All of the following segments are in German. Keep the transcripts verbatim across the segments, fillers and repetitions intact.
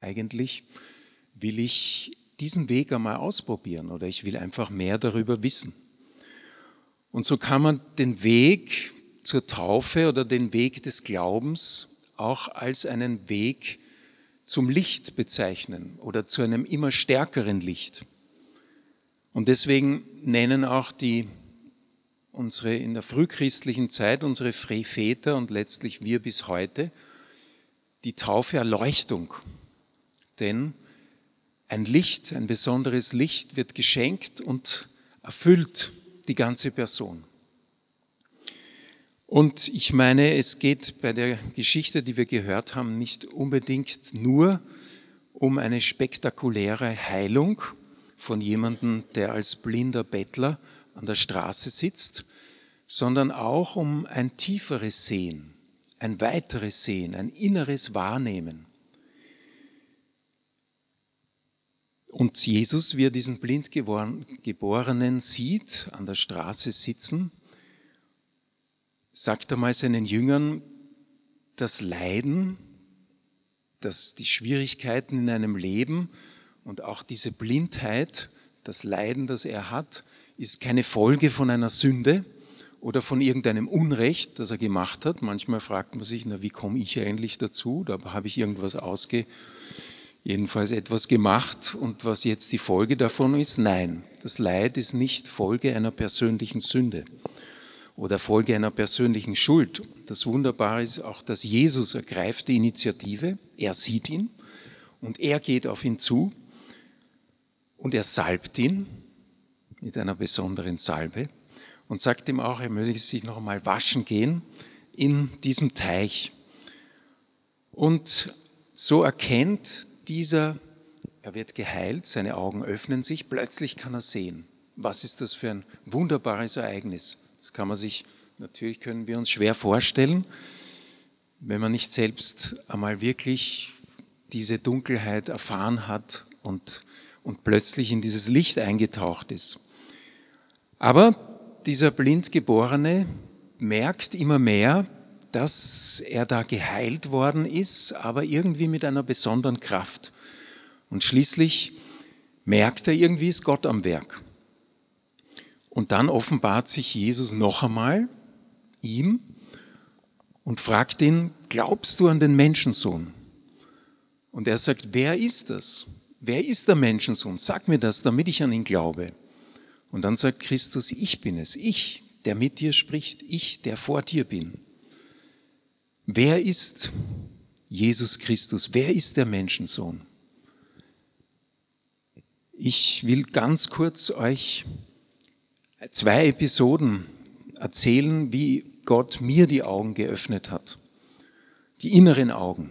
Eigentlich will ich diesen Weg einmal ausprobieren oder ich will einfach mehr darüber wissen. Und so kann man den Weg zur Taufe oder den Weg des Glaubens auch als einen Weg zum Licht bezeichnen oder zu einem immer stärkeren Licht. Und deswegen nennen auch die, unsere in der frühchristlichen Zeit, unsere Väter und letztlich wir bis heute, die Taufe Erleuchtung. Denn ein Licht, ein besonderes Licht wird geschenkt und erfüllt die ganze Person. Und ich meine, es geht bei der Geschichte, die wir gehört haben, nicht unbedingt nur um eine spektakuläre Heilung von jemandem, der als blinder Bettler an der Straße sitzt, sondern auch um ein tieferes Sehen, ein weiteres Sehen, ein inneres Wahrnehmen. Und Jesus, wie er diesen Blindgeborenen sieht, an der Straße sitzen, sagt einmal seinen Jüngern, das Leiden, das, die Schwierigkeiten in einem Leben und auch diese Blindheit, das Leiden, das er hat, ist keine Folge von einer Sünde oder von irgendeinem Unrecht, das er gemacht hat. Manchmal fragt man sich, na, wie komme ich eigentlich dazu? Da habe ich irgendwas ausge, jedenfalls etwas gemacht und was jetzt die Folge davon ist? Nein, das Leid ist nicht Folge einer persönlichen Sünde oder Folge einer persönlichen Schuld. Das Wunderbare ist auch, dass Jesus ergreift die Initiative, er sieht ihn und er geht auf ihn zu und er salbt ihn mit einer besonderen Salbe und sagt ihm auch, er möge sich noch einmal waschen gehen in diesem Teich. Und so erkennt dieser, er wird geheilt, seine Augen öffnen sich, plötzlich kann er sehen. Was ist das für ein wunderbares Ereignis? Das kann man sich, natürlich können wir uns schwer vorstellen, wenn man nicht selbst einmal wirklich diese Dunkelheit erfahren hat und, und plötzlich in dieses Licht eingetaucht ist. Aber dieser Blindgeborene merkt immer mehr, dass er da geheilt worden ist, aber irgendwie mit einer besonderen Kraft. Und schließlich merkt er, irgendwie ist Gott am Werk. Und dann offenbart sich Jesus noch einmal ihm und fragt ihn, glaubst du an den Menschensohn? Und er sagt, wer ist das? Wer ist der Menschensohn? Sag mir das, damit ich an ihn glaube. Und dann sagt Christus, ich bin es, ich, der mit dir spricht, ich, der vor dir bin. Wer ist Jesus Christus? Wer ist der Menschensohn? Ich will ganz kurz euch zwei Episoden erzählen, wie Gott mir die Augen geöffnet hat. Die inneren Augen.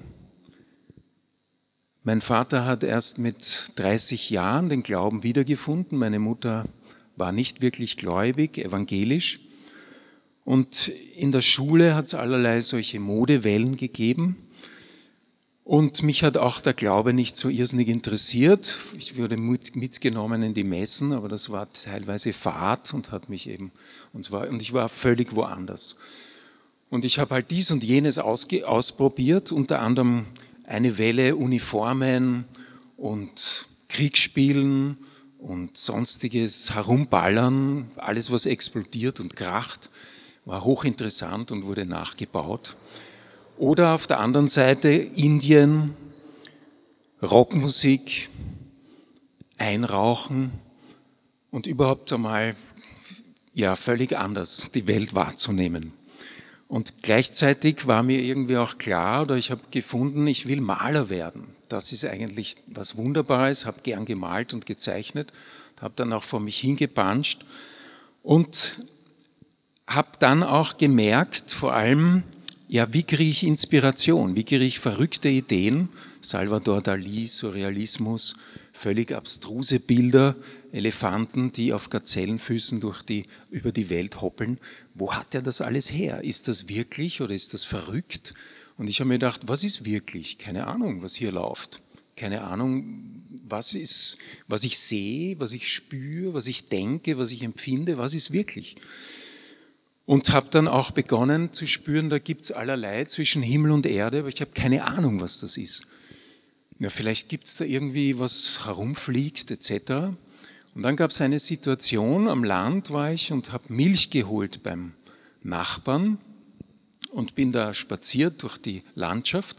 Mein Vater hat erst mit dreißig Jahren den Glauben wiedergefunden. Meine Mutter war nicht wirklich gläubig, evangelisch. Und in der Schule hat es allerlei solche Modewellen gegeben. Und mich hat auch der Glaube nicht so irrsinnig interessiert. Ich wurde mitgenommen in die Messen, aber das war teilweise Fahrt und hat mich eben, und, zwar, und ich war völlig woanders. Und ich habe halt dies und jenes ausge, ausprobiert, unter anderem eine Welle Uniformen und Kriegsspielen und sonstiges Herumballern, alles was explodiert und kracht, war hochinteressant und wurde nachgebaut. Oder auf der anderen Seite Indien, Rockmusik, Einrauchen und überhaupt einmal ja, völlig anders die Welt wahrzunehmen. Und gleichzeitig war mir irgendwie auch klar, oder ich habe gefunden, ich will Maler werden. Das ist eigentlich was Wunderbares, habe gern gemalt und gezeichnet, habe dann auch vor mich hingepanscht und habe dann auch gemerkt, vor allem, ja, wie kriege ich Inspiration, wie kriege ich verrückte Ideen, Salvador Dalí, Surrealismus, völlig abstruse Bilder, Elefanten, die auf Gazellenfüßen durch die, über die Welt hoppeln. Wo hat er das alles her? Ist das wirklich oder ist das verrückt? Und ich habe mir gedacht, was ist wirklich? Keine Ahnung, was hier läuft. Keine Ahnung, was ist, was ich sehe, was ich spüre, was ich denke, was ich empfinde, was ist wirklich? Und habe dann auch begonnen zu spüren, da gibt es allerlei zwischen Himmel und Erde, aber ich habe keine Ahnung, was das ist. ja, vielleicht gibt es da irgendwie was herumfliegt et cetera. Und dann gab es eine Situation, am Land war ich und habe Milch geholt beim Nachbarn und bin da spaziert durch die Landschaft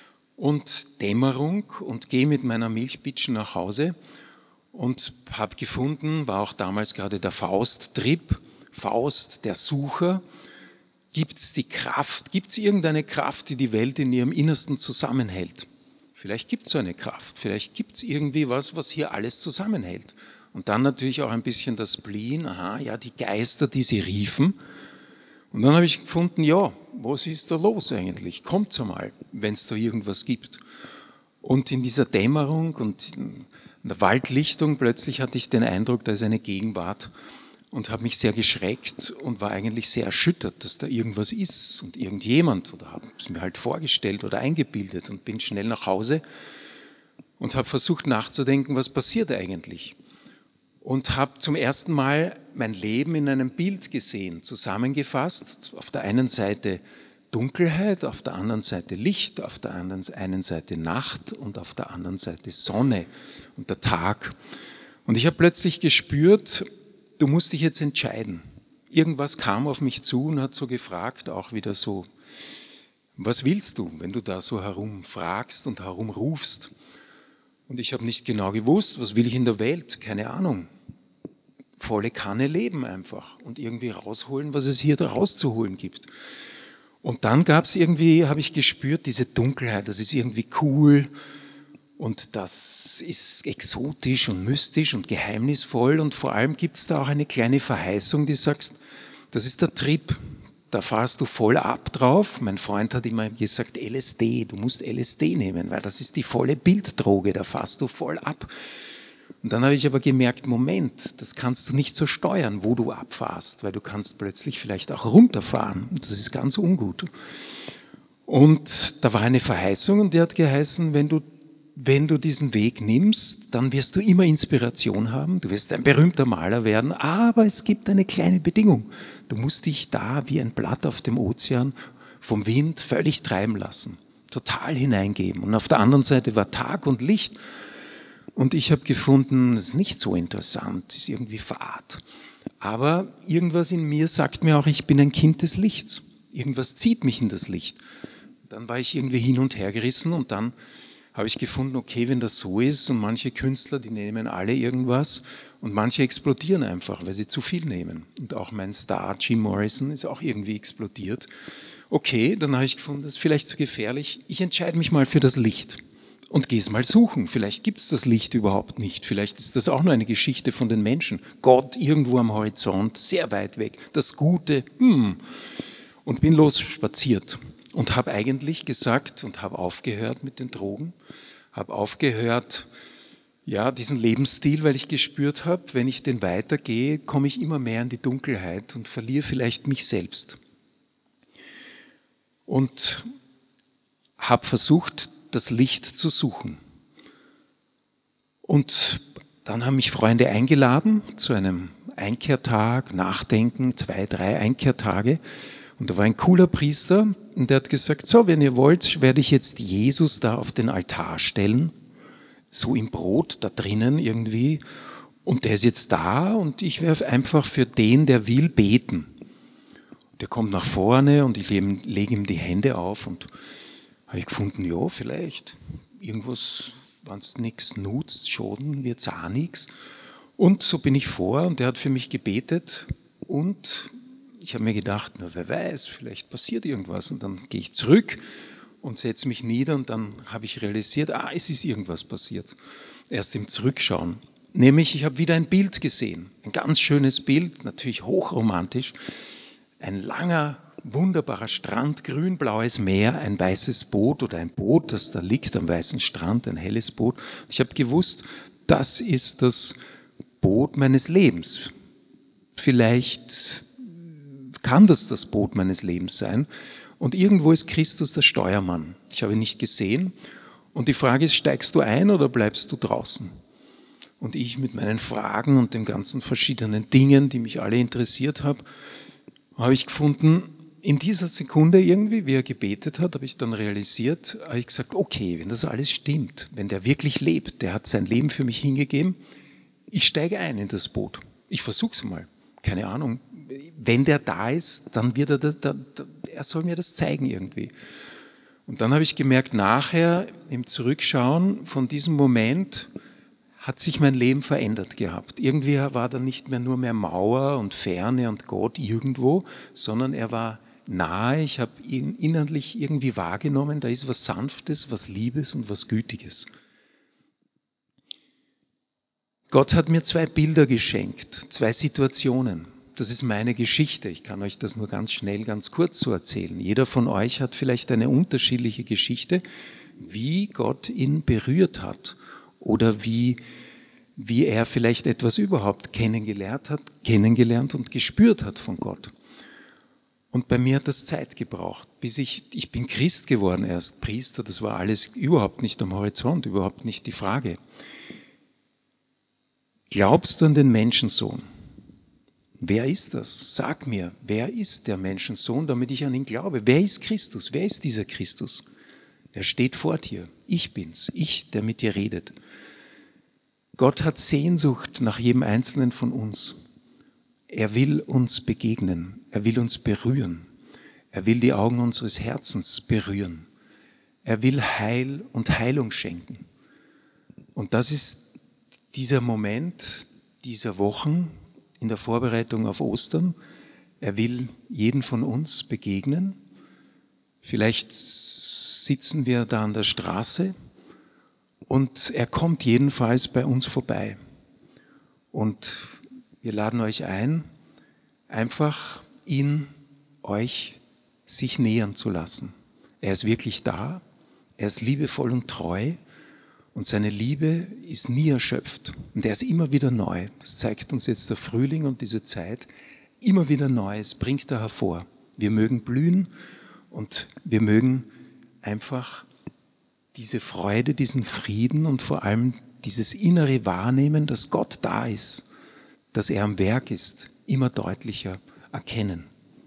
und Dämmerung und gehe mit meiner Milchbitschen nach Hause und habe gefunden, war auch damals gerade der Faust-Trip, Faust, der Sucher. Gibt es die Kraft, gibt es irgendeine Kraft, die die Welt in ihrem Innersten zusammenhält? Vielleicht gibt es so eine Kraft, vielleicht gibt es irgendwie was, was hier alles zusammenhält. Und dann natürlich auch ein bisschen das Spleen, aha, ja, die Geister, die sie riefen. Und dann habe ich gefunden, ja, was ist da los eigentlich? Kommt's einmal, wenn es da irgendwas gibt. Und in dieser Dämmerung und in der Waldlichtung plötzlich hatte ich den Eindruck, da ist eine Gegenwart und habe mich sehr geschreckt und war eigentlich sehr erschüttert, dass da irgendwas ist und irgendjemand, oder habe es mir halt vorgestellt oder eingebildet und bin schnell nach Hause und habe versucht nachzudenken, was passiert eigentlich. Und habe zum ersten Mal mein Leben in einem Bild gesehen, zusammengefasst. Auf der einen Seite Dunkelheit, auf der anderen Seite Licht, auf der anderen einen Seite Nacht und auf der anderen Seite Sonne und der Tag. Und ich habe plötzlich gespürt, du musst dich jetzt entscheiden. Irgendwas kam auf mich zu und hat so gefragt, auch wieder so, was willst du, wenn du da so herumfragst und herumrufst? Und ich habe nicht genau gewusst, was will ich in der Welt, keine Ahnung. Volle Kanne leben einfach und irgendwie rausholen, was es hier da rauszuholen gibt. Und dann gab es irgendwie, habe ich gespürt, diese Dunkelheit, das ist irgendwie cool und das ist exotisch und mystisch und geheimnisvoll und vor allem gibt es da auch eine kleine Verheißung, die sagt, das ist der Trip, da fahrst du voll ab drauf. Mein Freund hat immer gesagt, L S D, du musst L S D nehmen, weil das ist die volle Bilddroge, da fahrst du voll ab. Und dann habe ich aber gemerkt, Moment, das kannst du nicht so steuern, wo du abfährst, weil du kannst plötzlich vielleicht auch runterfahren. Das ist ganz ungut. Und da war eine Verheißung und die hat geheißen, wenn du, wenn du diesen Weg nimmst, dann wirst du immer Inspiration haben, du wirst ein berühmter Maler werden, aber es gibt eine kleine Bedingung. Du musst dich da wie ein Blatt auf dem Ozean vom Wind völlig treiben lassen, total hineingeben. Und auf der anderen Seite war Tag und Licht. Und ich habe gefunden, das ist nicht so interessant, das ist irgendwie fad. Aber irgendwas in mir sagt mir auch, ich bin ein Kind des Lichts. Irgendwas zieht mich in das Licht. Dann war ich irgendwie hin und her gerissen und dann habe ich gefunden, okay, wenn das so ist und manche Künstler, die nehmen alle irgendwas und manche explodieren einfach, weil sie zu viel nehmen. Und auch mein Star Jim Morrison ist auch irgendwie explodiert. Okay, dann habe ich gefunden, das ist vielleicht zu gefährlich. Ich entscheide mich mal für das Licht. Und geh es mal suchen. Vielleicht gibt es das Licht überhaupt nicht. Vielleicht ist das auch nur eine Geschichte von den Menschen. Gott irgendwo am Horizont, sehr weit weg. Das Gute, hm. Und bin losspaziert und habe eigentlich gesagt und habe aufgehört mit den Drogen, habe aufgehört, ja, diesen Lebensstil, weil ich gespürt habe, wenn ich den weitergehe, komme ich immer mehr in die Dunkelheit und verliere vielleicht mich selbst. Und habe versucht, das Licht zu suchen. Und dann haben mich Freunde eingeladen zu einem Einkehrtag, Nachdenken, zwei, drei Einkehrtage. Und da war ein cooler Priester und der hat gesagt, so, wenn ihr wollt, werde ich jetzt Jesus da auf den Altar stellen, so im Brot da drinnen irgendwie. Und der ist jetzt da und ich werde einfach für den, der will, beten. Der kommt nach vorne und ich lege ihm die Hände auf und habe ich gefunden, ja, vielleicht irgendwas, wenn es nichts nutzt, schaden wird es auch nichts. Und so bin ich vor und der hat für mich gebetet und ich habe mir gedacht, na, wer weiß, vielleicht passiert irgendwas. Und dann gehe ich zurück und setze mich nieder und dann habe ich realisiert, ah, es ist irgendwas passiert. Erst im Zurückschauen. Nämlich, ich habe wieder ein Bild gesehen, ein ganz schönes Bild, natürlich hochromantisch, ein langer, wunderbarer Strand, grün-blaues Meer, ein weißes Boot oder ein Boot, das da liegt am weißen Strand, ein helles Boot. Ich habe gewusst, das ist das Boot meines Lebens. Vielleicht kann das das Boot meines Lebens sein. Und irgendwo ist Christus der Steuermann. Ich habe ihn nicht gesehen. Und die Frage ist, steigst du ein oder bleibst du draußen? Und ich mit meinen Fragen und den ganzen verschiedenen Dingen, die mich alle interessiert haben, habe ich gefunden, in dieser Sekunde irgendwie, wie er gebetet hat, habe ich dann realisiert, habe ich gesagt, okay, wenn das alles stimmt, wenn der wirklich lebt, der hat sein Leben für mich hingegeben, ich steige ein in das Boot. Ich versuche es mal. Keine Ahnung. Wenn der da ist, dann wird er, das, da, da, er soll mir das zeigen irgendwie. Und dann habe ich gemerkt, nachher im Zurückschauen von diesem Moment hat sich mein Leben verändert gehabt. Irgendwie war da nicht mehr nur mehr Mauer und Ferne und Gott irgendwo, sondern er war nahe. Ich habe ihn innerlich irgendwie wahrgenommen, da ist was Sanftes, was Liebes und was Gütiges. Gott hat mir zwei Bilder geschenkt, zwei Situationen. Das ist meine Geschichte. Ich kann euch das nur ganz schnell, ganz kurz so erzählen. Jeder von euch hat vielleicht eine unterschiedliche Geschichte, wie Gott ihn berührt hat oder wie, wie er vielleicht etwas überhaupt kennengelernt hat, kennengelernt und gespürt hat von Gott. Und bei mir hat das Zeit gebraucht, bis ich, ich bin Christ geworden erst, Priester, das war alles überhaupt nicht am Horizont, überhaupt nicht die Frage. Glaubst du an den Menschensohn? Wer ist das? Sag mir, wer ist der Menschensohn, damit ich an ihn glaube? Wer ist Christus? Wer ist dieser Christus? Er steht vor dir. Ich bin's. Ich, der mit dir redet. Gott hat Sehnsucht nach jedem Einzelnen von uns. Er will uns begegnen. Er will uns berühren. Er will die Augen unseres Herzens berühren. Er will Heil und Heilung schenken. Und das ist dieser Moment dieser Wochen in der Vorbereitung auf Ostern. Er will jeden von uns begegnen. Vielleicht sitzen wir da an der Straße und er kommt jedenfalls bei uns vorbei. Und wir laden euch ein, einfach ihn, euch, sich nähern zu lassen. Er ist wirklich da, er ist liebevoll und treu und seine Liebe ist nie erschöpft und er ist immer wieder neu. Das zeigt uns jetzt der Frühling und diese Zeit. Immer wieder Neues bringt er hervor. Wir mögen blühen und wir mögen einfach diese Freude, diesen Frieden und vor allem dieses innere Wahrnehmen, dass Gott da ist, dass er am Werk ist, immer deutlicher erkennen.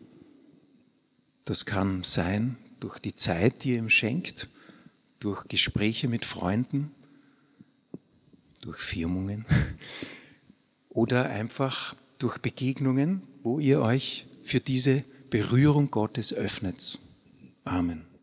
Das kann sein durch die Zeit, die er ihm schenkt, durch Gespräche mit Freunden, durch Firmungen oder einfach durch Begegnungen, wo ihr euch für diese Berührung Gottes öffnet. Amen.